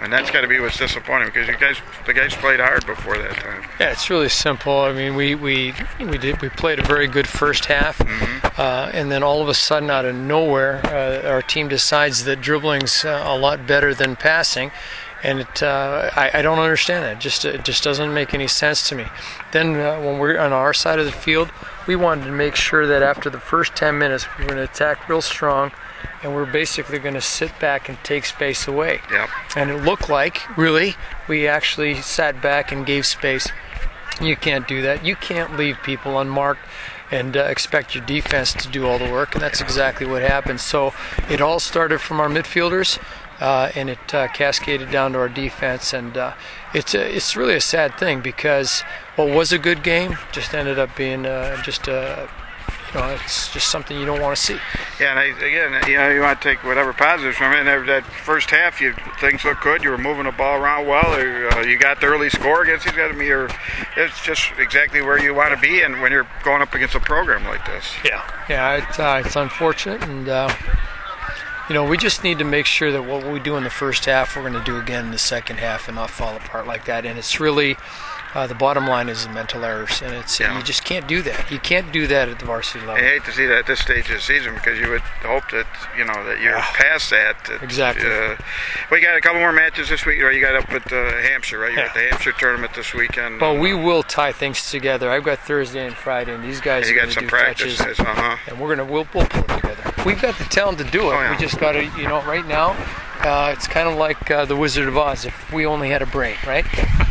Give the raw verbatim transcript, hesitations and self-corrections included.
And that's got to be what's disappointing because you guys, the guys played hard before that time. Yeah, it's really simple. I mean, we we we did we played a very good first half, Mm-hmm. uh, and then all of a sudden, out of nowhere, uh, our team decides that dribbling's uh, a lot better than passing, and it uh, I, I don't understand that. It just it just doesn't make any sense to me. Then uh, when we're on our side of the field, we wanted to make sure that after the first ten minutes, we were going to attack real strong. And we're basically going to sit back and take space away. Yep. And it looked like, really, we actually sat back and gave space. You can't do that. You can't leave people unmarked and uh, expect your defense to do all the work, and that's exactly what happened. So it all started from our midfielders, uh, and it uh, cascaded down to our defense. And uh, it's a, it's really a sad thing because what was a good game just ended up being uh, just a You know, it's just something you don't want to see. Yeah, and I, again, you know, you want to take whatever positives from it. And that first half, you things looked good. You were moving the ball around well. Or, uh, you got the early score against these guys. I mean, you're, it's just exactly where you want to be, and when you're going up against a program like this. Yeah, yeah, it's, uh, it's unfortunate, and uh, you know, we just need to make sure that what we do in the first half, we're going to do again in the second half, and not fall apart like that. And it's really. Uh, the bottom line is the mental errors, and it's Yeah. you just can't do that. You can't do that at the varsity level. I hate to see that at this stage of the season because you would hope that you know that you're Yeah. past that. that Exactly. Uh, we got a couple more matches this week. Or you got up at uh, Hampshire, right? You Yeah. got the Hampshire tournament this weekend. Well, we will tie things together. I've got Thursday and Friday, and these guys And you are got going to some do practice. touches, Uh huh. and we're gonna we'll, we'll pull it together. We've got the talent to do it. Oh, yeah. We just got to, you know, right now, uh, it's kind of like uh, the Wizard of Oz. If we only had a brain, right?